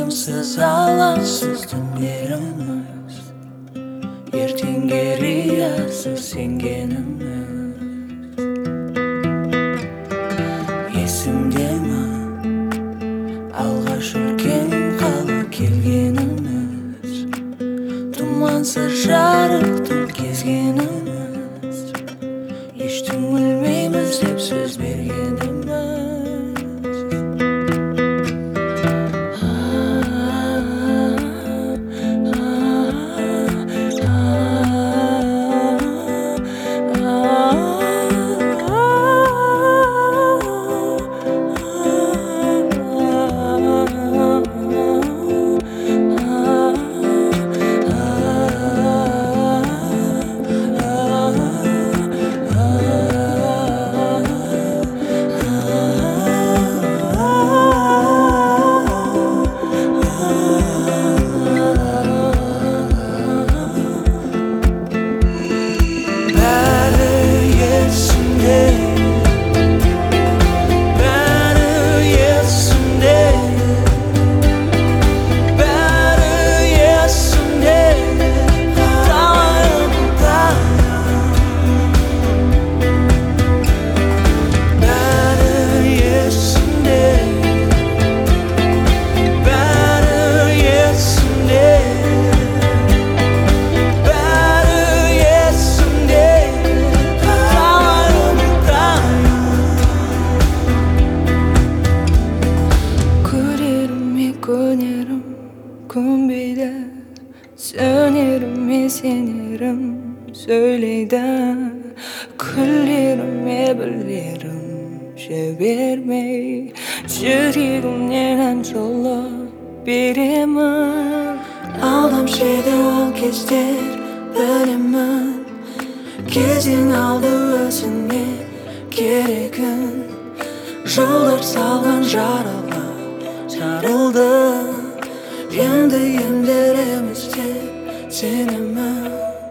Tınımsız alansız tunlarımız Ertеңге riyasız sengenimiz Есімде ма алғаш үлкен қала келгеніміз Тұмансыз жарық түн кезгеніміз Ештің өлмейміз деп сөз бергеніміз Kөнерім көнбейді Сөнеріме сенерім сөйлейді Күлеріме білерім жібермей Жүрегімнен ән жолып беремін Алдамшы еді ол кездер білемін Кезең алды өзіңе керегін Жылдар салған жаралар жарылды Енді емдереміз деп сенемін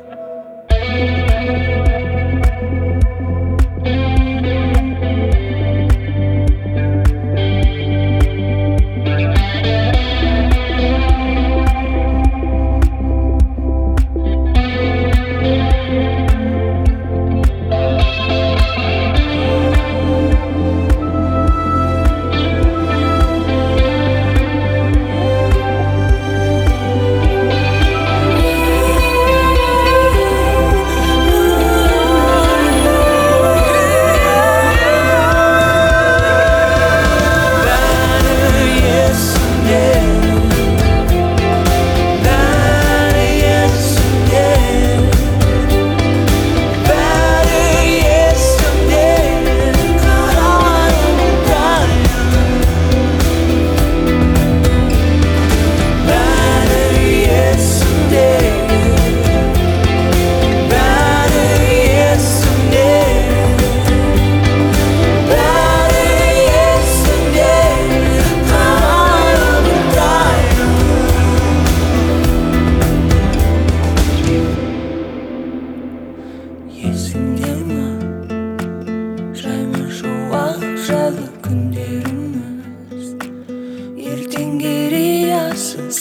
Есіңде ма жайма шуақ жайлы күндеріміз Ертеңге риясыз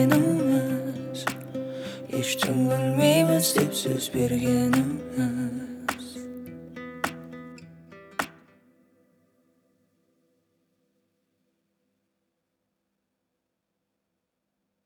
сенгеніміз Ештің өлмейміз деп сөз бергеніміз